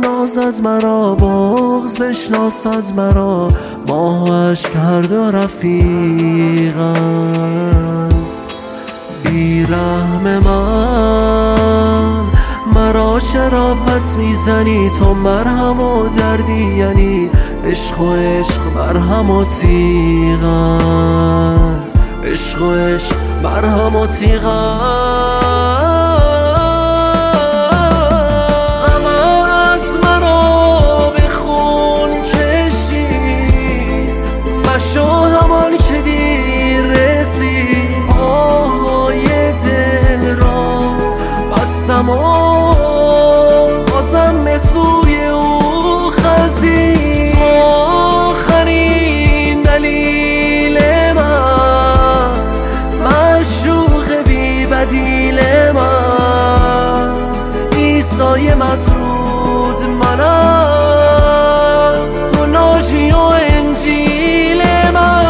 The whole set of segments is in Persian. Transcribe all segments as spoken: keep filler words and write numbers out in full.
نازد مرا، بغض بشناسد مرا، ماهش کرد و رفیقند. بیرحم من مرا چرا پس میزنی؟ تو مرهم و دردی یعنی عشق و عشق مرهم و تیغند، عشق و عشق مرهم و تیغند. غم از مرا به خون کشی، مشو همان که دیر رسید. آهای دل را بستم و بازم به سوی او خزید. آخرین دلیل من، معشوق بی بدیل من، عیسی مطرود منم، تو ناجی و انجیل من.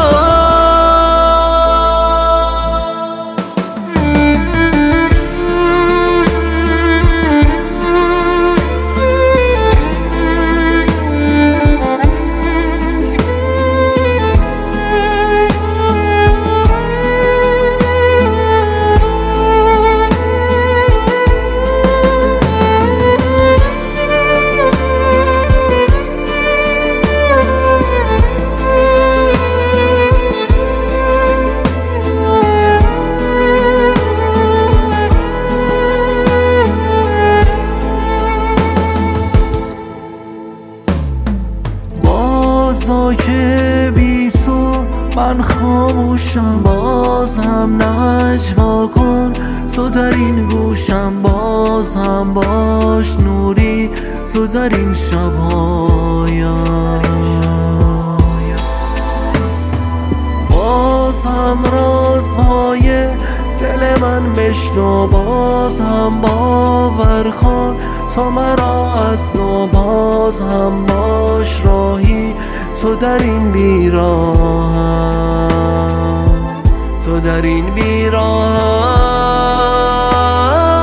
بازا که بی تو من خاموشم، باز هم نجوا کن تو در این گوشم، باز هم باش نوری تو در این شبهایم. باز هم رازهای دل من بشنو، باز هم باور کن تو مرا از نو، باز هم باش راهی تو در این بیراهم، تو در این بیراهم.